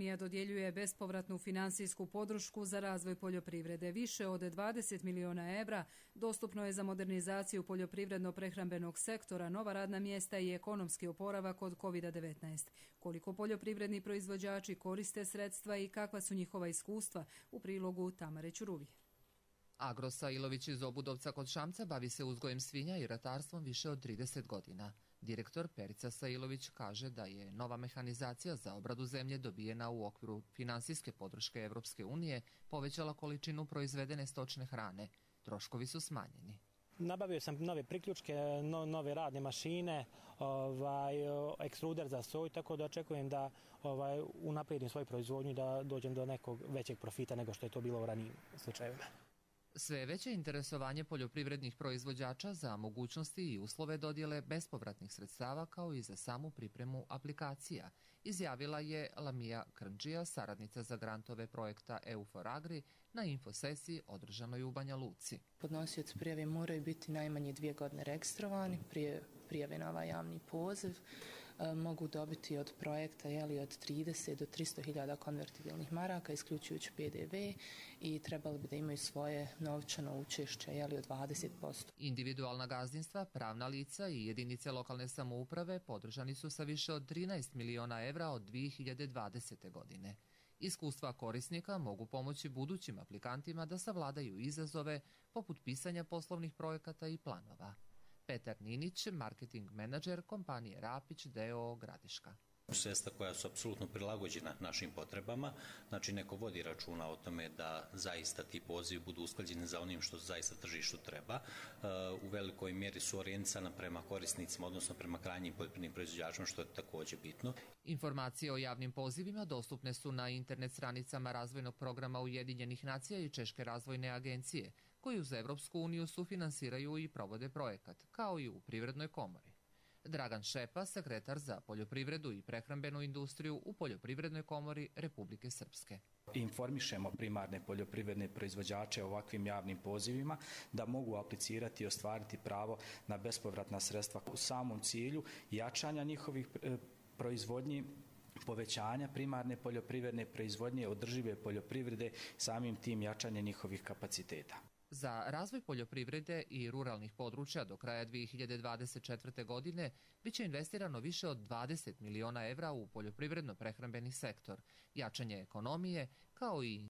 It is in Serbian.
unija dodjeljuje bespovratnu finansijsku podršku za razvoj poljoprivrede. Više od 20 miliona evra dostupno je za modernizaciju poljoprivredno-prehrambenog sektora, nova radna mjesta i ekonomski oporavak od COVID-19. Koliko poljoprivredni proizvođači koriste sredstva i kakva su njihova iskustva, u prilogu Tamare Ćuruvije. Agro Sailović iz Obudovca kod Šamca bavi se uzgojem svinja i ratarstvom više od 30 godina. Direktor Perica Sailović kaže da je nova mehanizacija za obradu zemlje dobijena u okviru finansijske podrške Evropske unije povećala količinu proizvedene stočne hrane. Troškovi su smanjeni. Nabavio sam nove priključke, nove radne mašine, ekstruder za soju, tako da očekujem da unaprijedim svoju proizvodnju, da dođem do nekog većeg profita nego što je to bilo u ranijim slučajevima. Sve veće interesovanje poljoprivrednih proizvođača za mogućnosti i uslove dodjele bespovratnih sredstava kao i za samu pripremu aplikacija, izjavila je Lamija Krndžija, saradnica za grantove projekta EU4Agri, na infosesiji održanoj u Banja Luci. Podnosioci prijave moraju biti najmanje 2 godine registrovani prije prijave na ovaj javni poziv. Mogu dobiti od projekta od 30 do 300 hiljada konvertibilnih maraka, isključujući PDV, i trebali bi da imaju svoje novčano učešće od 20%. Individualna gazdinstva, pravna lica i jedinice lokalne samouprave podržani su sa više od 13 miliona evra od 2020. godine. Iskustva korisnika mogu pomoći budućim aplikantima da savladaju izazove poput pisanja poslovnih projekata i planova. Petar Ninić, marketing menadžer kompanije Rapić d.o.o. Gradiška. Sredstva koja su apsolutno prilagođena našim potrebama, znači neko vodi računa o tome da zaista ti pozivi budu usklađeni za onim što zaista tržištu treba. U velikoj mjeri su orijentisana prema korisnicima, odnosno prema krajnjim poljoprivrednim proizvođačima, što je također bitno. Informacije o javnim pozivima dostupne su na internet stranicama razvojnog programa Ujedinjenih nacija i Češke razvojne agencije, koji uz Evropsku uniju sufinansiraju i provode projekat, kao i u Privrednoj komori. Dragan Šepa, sekretar za poljoprivredu i prehrambenu industriju u Poljoprivrednoj komori Republike Srpske. Informišemo primarne poljoprivredne proizvođače o ovakvim javnim pozivima da mogu aplicirati i ostvariti pravo na bespovratna sredstva u samom cilju jačanja njihovih proizvodnji, povećanja primarne poljoprivredne proizvodnje, održive poljoprivrede, samim tim jačanje njihovih kapaciteta. Za razvoj poljoprivrede i ruralnih područja do kraja 2024. godine biće investirano više od 20 miliona evra u poljoprivredno-prehrambeni sektor, jačanje ekonomije kao i